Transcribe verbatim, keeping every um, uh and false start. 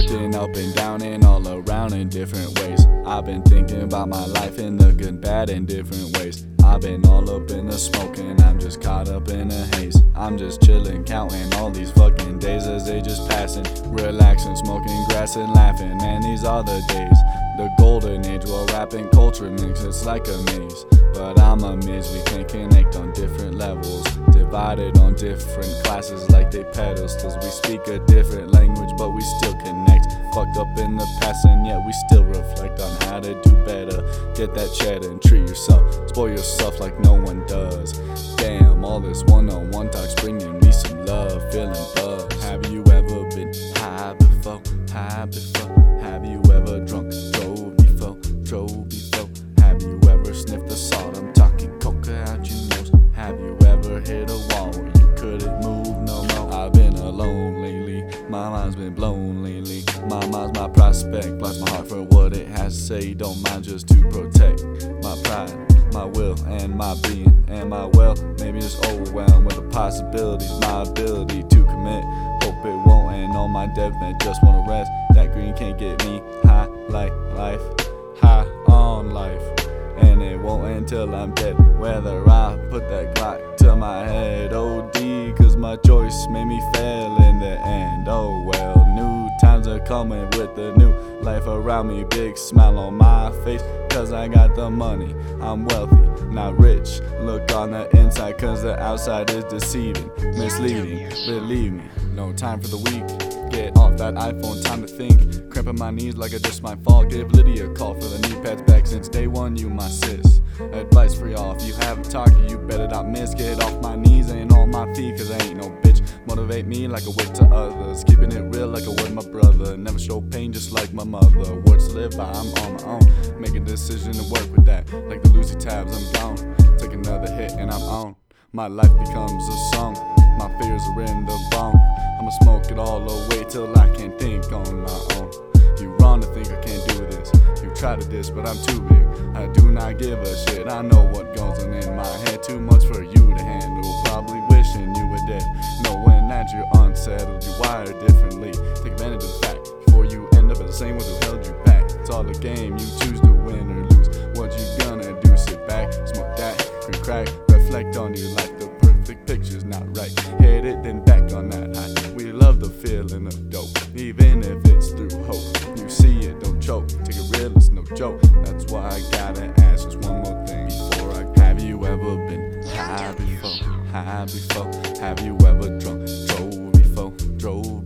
Drifting up and down and all around in different ways. I've been thinking about my life in the good, bad, in different ways. I've been all up in the smoke and I'm just caught up in a haze. I'm just chilling, counting all these fucking days as they just passing. Relaxing, smoking grass and laughing, man, these are the days. The golden age where rap and culture mix, it's like a maze. But I'm amazed we can connect on different levels, divided on different classes like they pedestals. We speak a different language but we still connect. Fucked up in the past and yet we still reflect on how to do better. Get that cheddar and treat yourself, spoil yourself like no one does. Damn, all this one-on-one talk's bringing me some love, feeling buzzed. Have you ever been high before, high before? Have you ever drunk, drove before, drove before? Have you ever sniffed the salt? I'm talking coca out your nose. Have you ever hit a wall where you couldn't move no more? I've been alone lately, my mind's been blown lately. My mind's my prospect, bless my heart for what it has to say. Don't mind just to protect my pride, my will, and my being. Am I well? Maybe just overwhelmed with the possibilities, my ability to commit. Hope it won't end on my deathbed, just wanna rest. That green can't get me high like life, high on life. And it won't end till I'm dead, whether I put that Glock to my head. O D, cause my choice made me fail in the end. Oh well, new times are coming with the new life around me. Big smile on my face, cause I got the money. I'm wealthy, not rich. Look on the inside, cause the outside is deceiving, misleading. Believe me, no time for the weak. Get off that iPhone, time to think. Cramping my knees like I just might fall. Give Lydia a call for the knee pads back since day one, you my sis. Advice for y'all, if you haven't talked, you better not miss. Get off my knees and on my feet, cause I ain't no bitch. Motivate me like a whip to others, keeping it real like I would my brother. Never show pain just like my mother. Words to live by, I'm on my own. Make a decision to work with that, like the Lucy tabs, I'm gone. Take another hit and I'm on. My life becomes a song, my fears are in the bone. I'ma smoke it all away till I can't think on my own. You wrong to think I can't do this. You try to diss, but I'm too big. I do not give a shit. I know what goes on in my head. Too much for you to handle. Probably wishing you were dead. Knowing that you're unsettled, you wired differently. Take advantage of the fact before you end up in the same ones who held you back. It's all a game. You choose to win or lose. What you gonna do? Sit back, smoke that, green crack, reflect on your life. The perfect picture's not right. Hit it, then back on that high. We love the feeling of dope, even if it's through hope. You see it, don't choke. Take it real, it's no joke. That's why I gotta ask just one more thing before I. Have you ever been high before? High before? Have you ever drunk, drove before, drove?